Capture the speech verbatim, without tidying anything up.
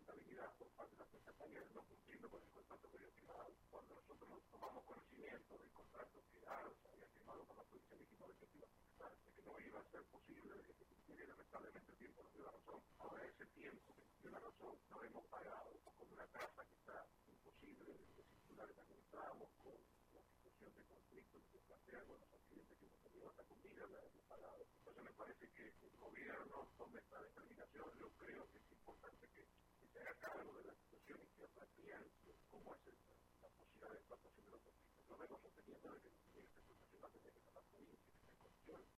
responsabilidad por parte de las compañías no cumpliendo con el contrato que había firmado. Cuando nosotros tomamos conocimiento del contrato que ARSA había firmado con la policía, dijimos de que iba a procesar, de que no iba a ser posible, de que se cumpliera. Lamentablemente el tiempo nos dio la razón. Ahora ese tiempo que nos dio la razón lo hemos pagado con una tasa que está imposible de circular. También estábamos con la situación de conflicto que se plantea con los accidentes que hemos tenido hasta con vida, la hemos pagado. Entonces me parece que el gobierno tome esta determinación. Yo creo que es importante que, que se haga cargo de la situación y que repiense cómo es el, la posibilidad de explotación de los conflictos. Lo vemos sosteniendo de que esta explotación va a tener que tomar provincia, que está en condiciones.